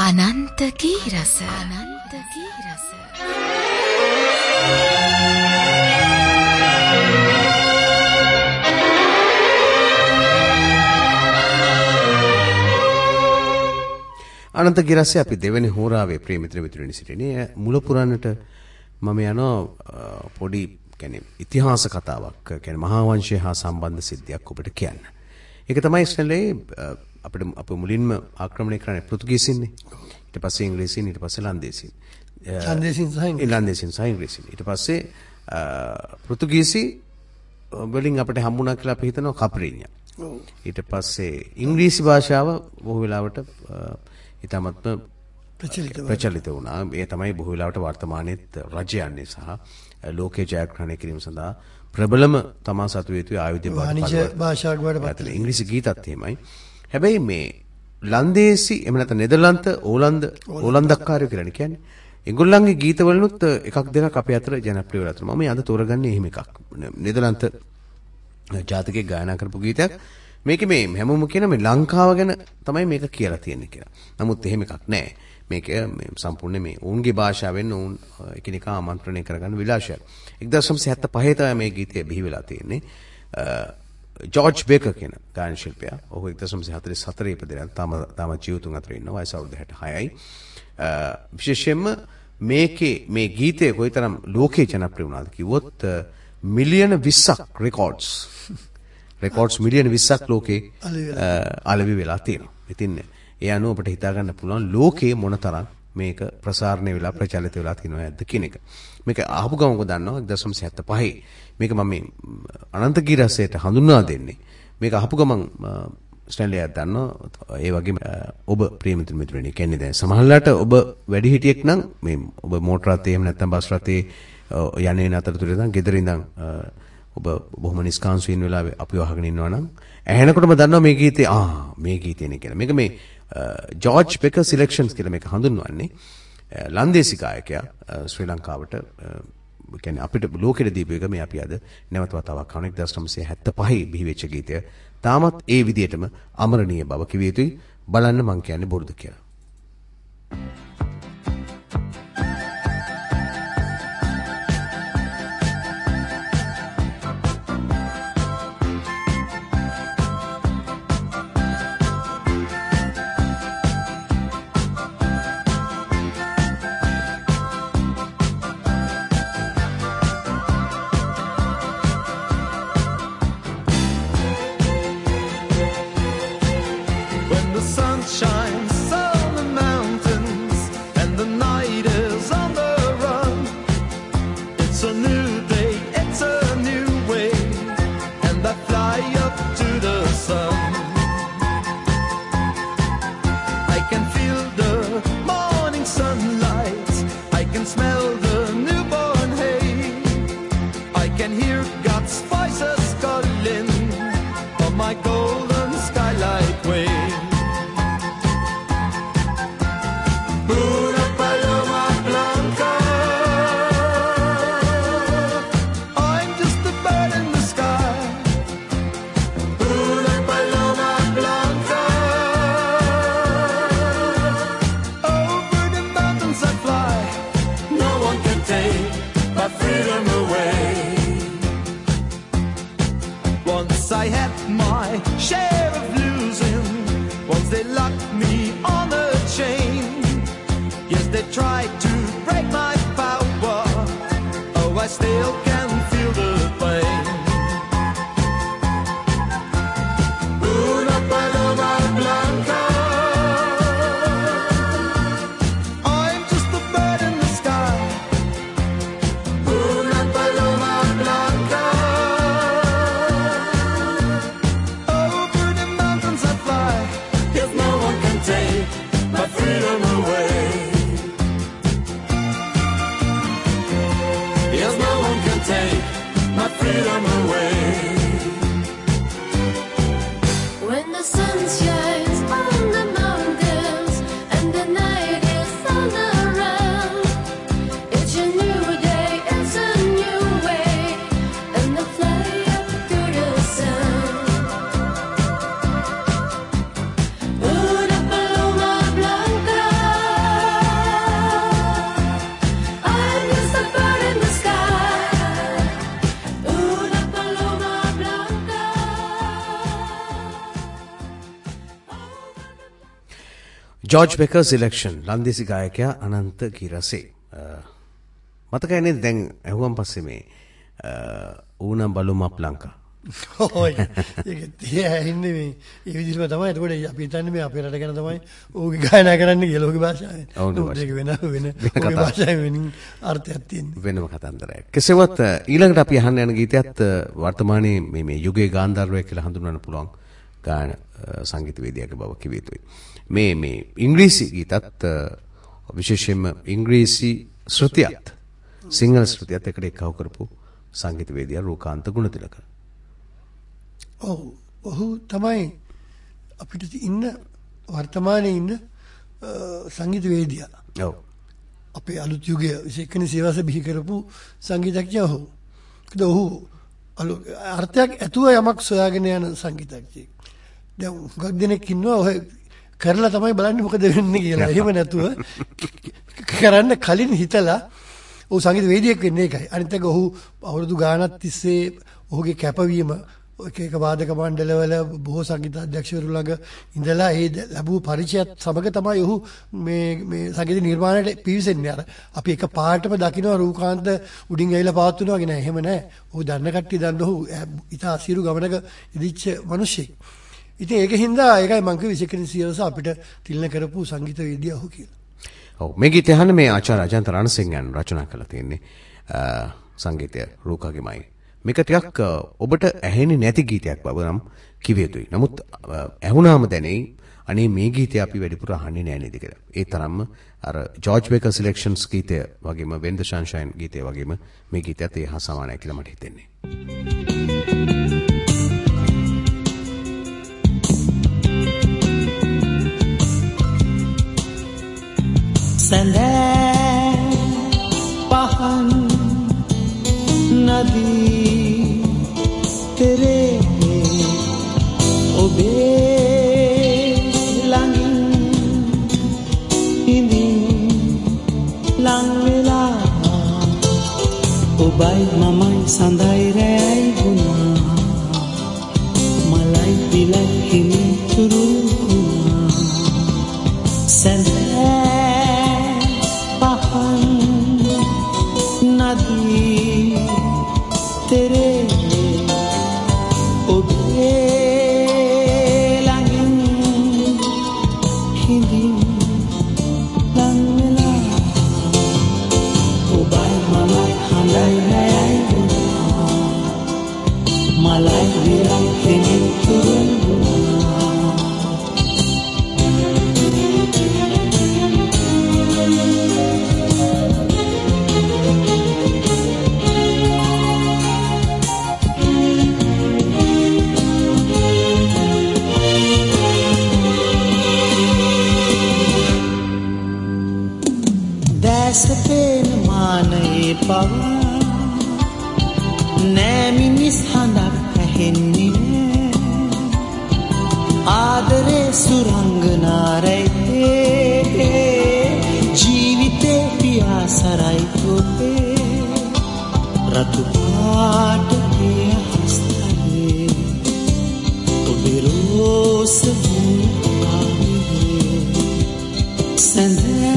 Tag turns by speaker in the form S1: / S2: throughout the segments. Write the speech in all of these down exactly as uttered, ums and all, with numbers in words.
S1: අනන්ත ගී රස අනන්ත ගී රස
S2: අනන්ත ගී රසයේ අපි දෙවෙනි හෝරාවේ ප්‍රිය මිත්‍ර මිත්‍රයනි සිටිනේ මුල පුරන්නට මම යනවා පොඩි කියන්නේ ඉතිහාස කතාවක් කියන්නේ මහා වංශය හා සම්බන්ධ සිද්ධියක් ඔබට කියන්න. ඒක තමයි ඉස්රායලයේ අපිට අප මුලින්ම ආක්‍රමණය කරන්නේ පෘතුගීසින්නේ. ඊට පස්සේ ඉංග්‍රීසීන් ඊට පස්සේ ලන්දේසීන්.
S3: ලන්දේසීන් සහ
S2: ලන්දේසීන් සහ ඉංග්‍රීසීන්. ඊට පස්සේ පෘතුගීසි වලින් අපිට හම්බුණා කියලා අපි හිතනවා කප්‍රීනියා. ඊට පස්සේ ඉංග්‍රීසි භාෂාව බොහෝ වෙලාවට ඉතාමත්ම ප්‍රචලිත වුණා. ඒ තමයි බොහෝ වෙලාවට වර්තමානයේත් රජ යන්නේ සහ ලෝකේ ජයග්‍රහණය කිරීම සඳහා ප්‍රබලම තමා සතු වේතු ආයුධය
S3: වාණිජ්‍ය භාෂාවක් වඩපත්
S2: වෙන ඉංග්‍රීසි ගීතත් එහෙමයි. හැබැයි මේ ලන්දේසි එහෙම නැත්නම් නෙදර්ලන්ත ඕලන්ද ඕලන්දක්කාරයෝ කියලා කියන්නේ. ඒගොල්ලන්ගේ ගීතවලුත් එකක් දෙකක් අපේ අතර ජනප්‍රිය වෙලා තියෙනවා. මම අද තෝරගන්නේ එහෙම එකක්. නෙදර්ලන්ත ජාතිකයෙක් ගායනා කරපු ගීතයක්. මේකේ මේ හැමෝම කියන මේ ලංකාව ගැන තමයි මේක කියලා තියෙන්නේ කියලා. නමුත් එහෙම එකක් නැහැ. මේක මේ සම්පූර්ණ මේ ඔවුන්ගේ භාෂාවෙන් ඔවුන් එකිනෙකා ආමන්ත්‍රණය කරගන්න විලාසයක්. එක්දාස් නවසිය හැත්තෑ පහේ තමයි මේ ගීතය බිහි වෙලා තියෙන්නේ. ජෝර්ජ් බේකර් කියන ගායන ශිල්පියා. ඔහු එක්දාස් නවසිය හතළිස් හතරේ ඉපදෙනා. තාම තාම ජීවිතුන් අතර ඉන්නවා. වයස අවුරුදු හැට හයයි. විශේෂයෙන්ම මේකේ මේ ගීතය කොයිතරම් ලෝකේ ජනප්‍රිය වුණාද කිව්වොත් මිලියන විස්සක් රෙකෝඩ්ස් රෙකෝඩ්ස් මිලියන විස්සක් ලෝකේ අලෙවි වෙලා තියෙනවා. ඉතින් ඒ අනුව අපිට හිතා ගන්න පුළුවන් ලෝකේ මොනතරම් මේක ප්‍රසාරණය වෙලා ප්‍රචලිත වෙලා තියෙනවද කියන එක. මේක ආපු ගමක දන්නවා එක්දාස් නවසිය හැත්තෑ පහේ මේක මම මේ අනන්ත ගී රසයට හඳුන්වා දෙන්නේ. මේක ආපු ගමන් ස්ටැන්ලියක් දන්නවා. ඒ වගේම ඔබ ප්‍රිය මිත්‍ර මිත්‍රයනි කියන්නේ දැන් සමහරවිට ඔබ වැඩි හිටියෙක් නම් මේ ඔබ මෝටර රථේ එහෙම නැත්නම් බස් රථේ යන්නේ නැතරතුරේ නම් ගෙදර ඉඳන් ඔබ බොහොම නිස්කාන්සු වෙන වෙලාවේ අපිව අහගෙන ඉන්නවා නම් ඇහෙනකොටම දන්නවා මේ ගීතේ ආ මේ ගීතේනේ කියලා. මේක මේ ජෝර්ජ් බේකර් සිලෙක්ෂන්ස් කියලා මේක හඳුන්වන්නේ. ලන්දේසි ගායකයා ශ්‍රී ලංකාවට කියන්නේ අපිට ලෝකෙට දීපු එක මේ අපි අද නැවත වතාවක් අහන එක්දාස් නවසිය හැත්තෑ පහේ බිහි වෙච්ච ගීතය. තාමත් ඒ විදිහටම අමරණීය බව කිව යුතුයි. බලන්න මං කියන්නේ බොරුද කියලා.
S4: Yes, no one can take
S2: George Baker selection ලන්දේසි ගායකයා අනන්ත ගීරසේ. මතකයි නේද දැන් ඇහුවන් පස්සේ මේ ඌනම් බලුම අප් ලංකා.
S3: ඔය ඒක තියන්නේ මේ ඒ විදිහම තමයි. එතකොට අපි හිතන්නේ මේ අපේ රට ගැන තමයි ඌගේ ගායනා කරන්නේ කියලා ඌගේ භාෂාවෙන්. ඒක වෙන වෙන ඌගේ භාෂාවෙන් වෙනින් අර්ථයක් තියෙනවා.
S2: වෙනම කතන්දරයක්. කෙසේවත් ඊළඟට අපි අහන්න යන ගීතයත් වර්තමානයේ මේ මේ යුගයේ ගාන්ධාරය කියලා හඳුන්වන්න පුළුවන් ගායන සංගීතවේදියාගේ බව කිව යුතුයි. මේ මේ ඉංග්‍රීසි ගීතත් විශේෂයෙන්ම ඉංග්‍රීසි ශ්‍රුතියත් සිංහල ශ්‍රුතියත් එකට එක්කව කරපු සංගීතවේදියා රූකාන්ත ගුණතිලක.
S3: ඔව් ඔහු තමයි අපිට ඉන්න වර්තමානයේ ඉන්න සංගීතවේදියා.
S2: ඔව්.
S3: අපේ අලුත් යුගයේ විශේෂයෙන් සේවස බිහි කරපු සංගීතඥයා ඔහු. ඒකද ඔහු අර්ථයක් ඇතුව යමක් සොයාගෙන යන සංගීතඥයෙක්. දැන් හුඟක් දෙනෙක් ඉන්නවා ඔය කරලා තමයි බලන්නේ මොකද වෙන්නේ කියලා. එහෙම නැතුව කරන්න කලින් හිතලා ඔහු සංගීතවේදියෙක් වෙන්නේ ඒකයි. අනිත් එක ඔහු අවුරුදු ගාණක් තිස්සේ ඔහුගේ කැපවීම එක එක වාදක මණ්ඩලවල බොහෝ සංගීත අධ්‍යක්ෂවරු ළඟ ඉඳලා ඒ ලැබූ පරිචයත් සමග තමයි ඔහු මේ මේ සංගීත නිර්මාණයට පිවිසෙන්නේ. අර අපි එක පාටම දකිනවා රූකාන්ත උඩින් ඇවිල්ලා පවත්වනවා කියන එහෙම නැහැ. ඔහු දන්න කට්ටිය දන්න ඔහු ඊට අසීරු ගමනක ඉදිච්ච මිනිහෙක්. ඉතින් ඒකින්ද ඒකයි මම කිව්වේ විශේෂයෙන් සියවස අපිට තිලන කරපු සංගීතවේදියා ඔහු කියලා.
S2: ඔව් මේ ගීතය අහන්න මේ ආචාර්ය අජන්ත රණසිංහන් රචනා කළා තියෙන්නේ සංගීතය රූකාගේමයි. මේක ටිකක් ඔබට ඇහෙන්නේ නැති ගීතයක් බව නම් කිව යුතුයි. නමුත් ඇහුණාම දැනෙයි අනේ මේ ගීතය අපි වැඩිපුර අහන්නේ නැහැ නේද කියලා. ඒ තරම්ම අර ජෝර්ජ් බේකර් සිලෙක්ෂන්ස් ගීතය වගේම වෙන් ද සන්ෂයින් ගීතය වගේම මේ ගීතයත් ඒ හා සමානයි කියලා මට හිතෙන්නේ.
S4: සඳෑ පහන් නදී තෙරේ ඔබේ ළඟින් ඉඳින් ලං වෙලා ඔබයි මමයි සඳයි රැයි වුණා මලයි පිලයි හිමි තුරු වුණා සඳෑ नदी तेरे ओबे langin hindi langla obai malai handai hai malai virai hindi turun සපේන මානයේ පව නෑ මිනිස් හඬක් ඇහෙන්නේ ආදරේ සුරංගනාරේ ජීවිතේ පියාසරයි ඔබේ රතු පාට පිය හස්තේ ඔබේ රෝස ආවේ සඳ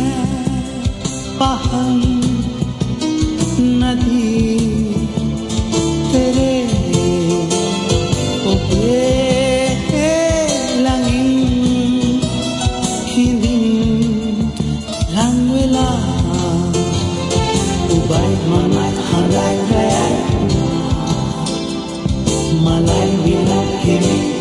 S4: पहन नदी तेरे ओबे langin hindi langwela ubay manay handai hai malay bila hindi